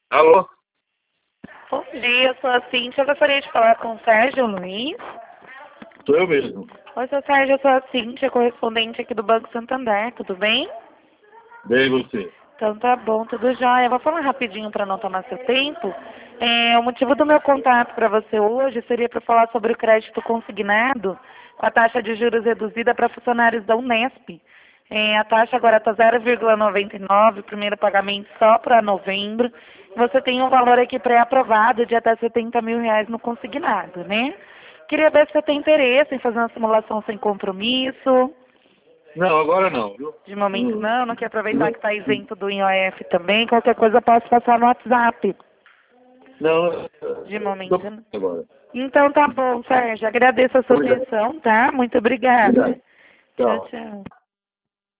Alô? Bom dia, eu sou a Cíntia. Eu gostaria de falar com o Sérgio Luiz. Sou eu mesmo. Oi, seu Sérgio, eu sou a Cíntia, correspondente aqui do Banco Santander. Tudo bem? Bem, você. Então tá bom, tudo jóia. Eu vou falar rapidinho para não tomar seu tempo. O motivo do meu contato para você hoje seria para falar sobre o crédito consignado com a taxa de juros reduzida para funcionários da Unesp. A taxa agora está 0,99, o primeiro pagamento só para novembro. Você tem um valor aqui pré-aprovado de até R$ 70.000 no consignado, né? Queria ver se você tem interesse em fazer uma simulação sem compromisso. Não, agora não, viu? De momento não quer aproveitar que está isento do IOF também. Qualquer coisa eu posso passar no WhatsApp. Não, De momento não. agora. Então tá bom, Sérgio. Agradeço a sua Obrigado. atenção, tá? Muito obrigada. Obrigado. Tchau, Tchau. tchau.